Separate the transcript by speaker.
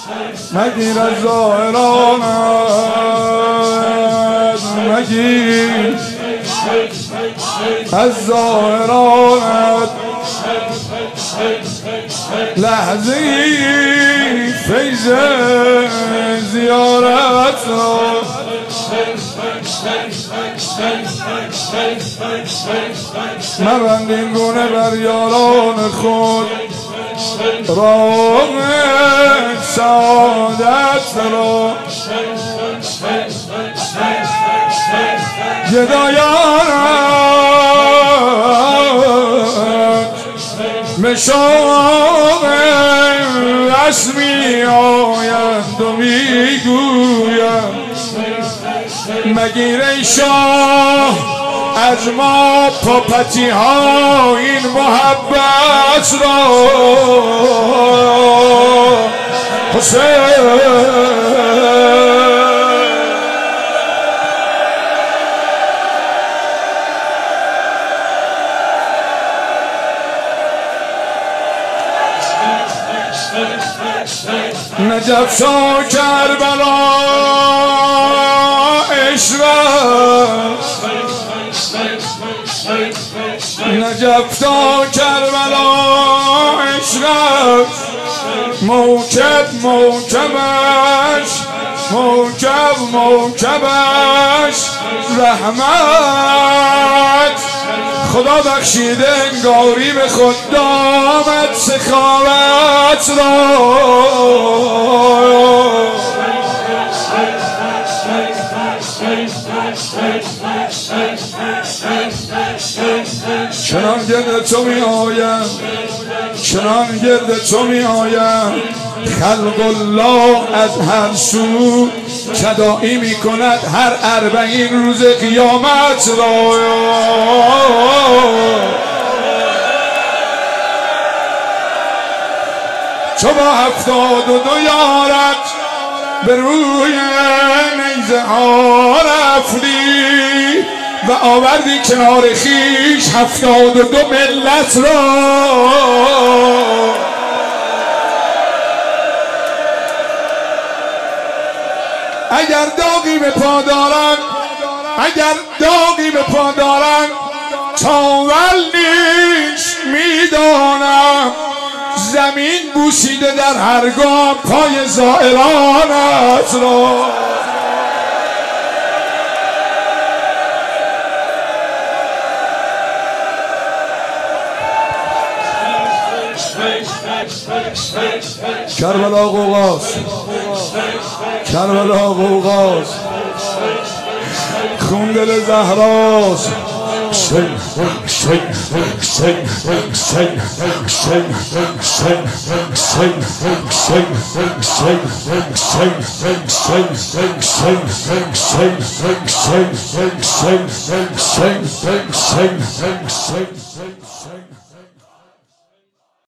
Speaker 1: مگیر از ظاهرانت، مگیر از ظاهرانت لحظه فیض زیارت را. مبند این گونه بر یاران خود راه سعادت را. گدایانت مشاق رسمی آیند و میگویند مگیر ای شاه از ما پاپتی ها این محبت را. حسین نجف تا کربلا عشقت، نجف تا کربلا عشقت موکب موکبش، موکب موکبش رحمت خدا بخشیده انگاری به خود دامت سخاوت را. چنان گرد تو می آیم، چنان گرد تو می آیم خلق الله از هر سو کدایی می کند هر اربعین روز قیامت را. چو با 72 یارت به روی نیزه ها رفتی و آوردی کنار خیش 72 ملت را. اگر داغی به پا دارن، اگر داغی به پا دارن تاول نیست میدانم زمین بوسیده در هر گام پای زائرانت را. کربلا قوقاست، کربلا قوقاست، خون دل زهراست. Sing